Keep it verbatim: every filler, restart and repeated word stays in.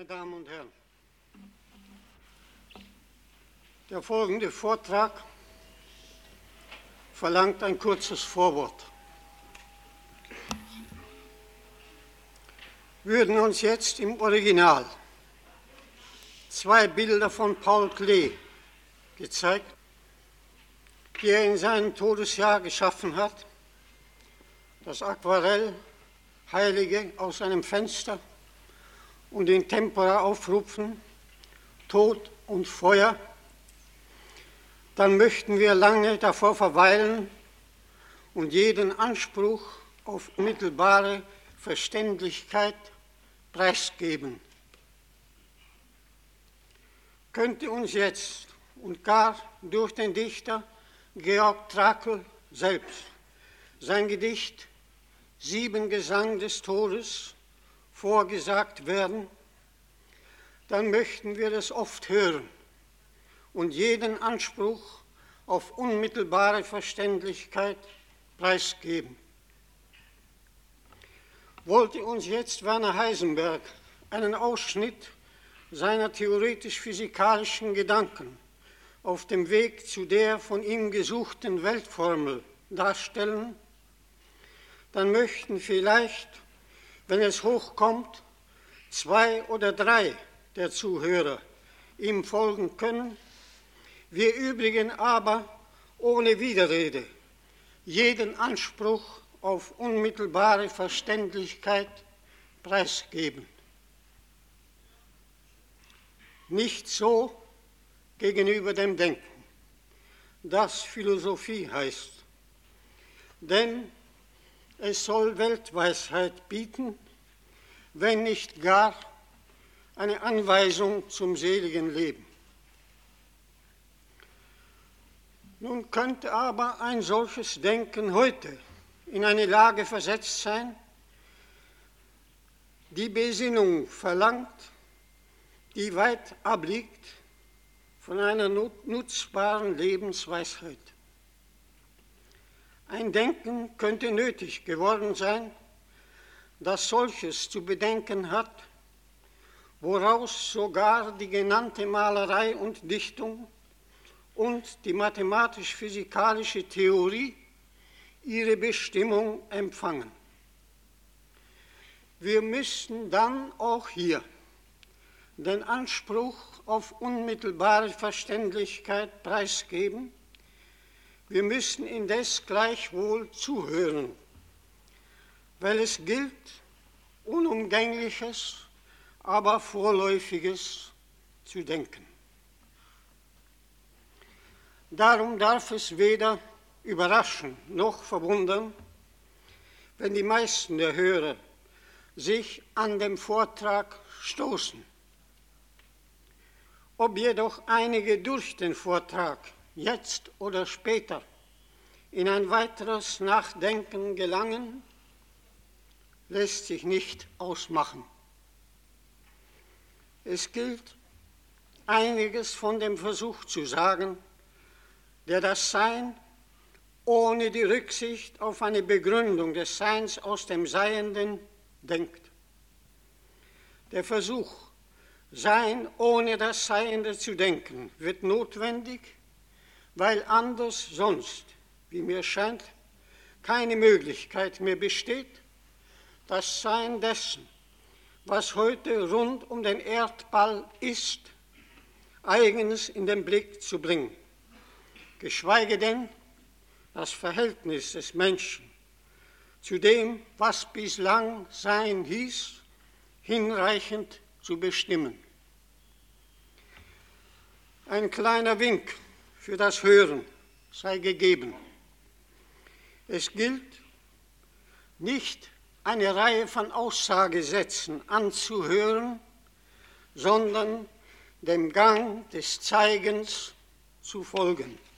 Meine Damen und Herren, der folgende Vortrag verlangt ein kurzes Vorwort. Würden uns jetzt im Original zwei Bilder von Paul Klee gezeigt, die er in seinem Todesjahr geschaffen hat, das Aquarell Heilige aus einem Fenster und in Tempora aufrufen, Tod und Feuer, dann möchten wir lange davor verweilen und jeden Anspruch auf unmittelbare Verständlichkeit preisgeben. Könnte uns jetzt und gar durch den Dichter Georg Trakl selbst sein Gedicht Sieben Gesang des Todes vorgesagt werden, dann möchten wir das oft hören und jeden Anspruch auf unmittelbare Verständlichkeit preisgeben. Wollte uns jetzt Werner Heisenberg einen Ausschnitt seiner theoretisch-physikalischen Gedanken auf dem Weg zu der von ihm gesuchten Weltformel darstellen, dann möchten vielleicht, wenn es hochkommt, zwei oder drei der Zuhörer ihm folgen können, wir übrigen aber ohne Widerrede jeden Anspruch auf unmittelbare Verständlichkeit preisgeben. Nicht so gegenüber dem Denken, das Philosophie heißt, denn es soll Weltweisheit bieten, wenn nicht gar eine Anweisung zum seligen Leben. Nun könnte aber ein solches Denken heute in eine Lage versetzt sein, die Besinnung verlangt, die weit abliegt von einer nutzbaren Lebensweisheit. Ein Denken könnte nötig geworden sein, das solches zu bedenken hat, woraus sogar die genannte Malerei und Dichtung und die mathematisch-physikalische Theorie ihre Bestimmung empfangen. Wir müssten dann auch hier den Anspruch auf unmittelbare Verständlichkeit preisgeben. Wir müssen indes gleichwohl zuhören, weil es gilt, Unumgängliches, aber Vorläufiges zu denken. Darum darf es weder überraschen noch verwundern, wenn die meisten der Hörer sich an dem Vortrag stoßen. Ob jedoch einige durch den Vortrag jetzt oder später in ein weiteres Nachdenken gelangen, lässt sich nicht ausmachen. Es gilt, einiges von dem Versuch zu sagen, der das Sein ohne die Rücksicht auf eine Begründung des Seins aus dem Seienden denkt. Der Versuch, Sein ohne das Seiende zu denken, wird notwendig, weil anders sonst, wie mir scheint, keine Möglichkeit mehr besteht, das Sein dessen, was heute rund um den Erdball ist, eigens in den Blick zu bringen, geschweige denn das Verhältnis des Menschen zu dem, was bislang Sein hieß, hinreichend zu bestimmen. Ein kleiner Wink für das Hören sei gegeben. Es gilt, nicht eine Reihe von Aussagesätzen anzuhören, sondern dem Gang des Zeigens zu folgen.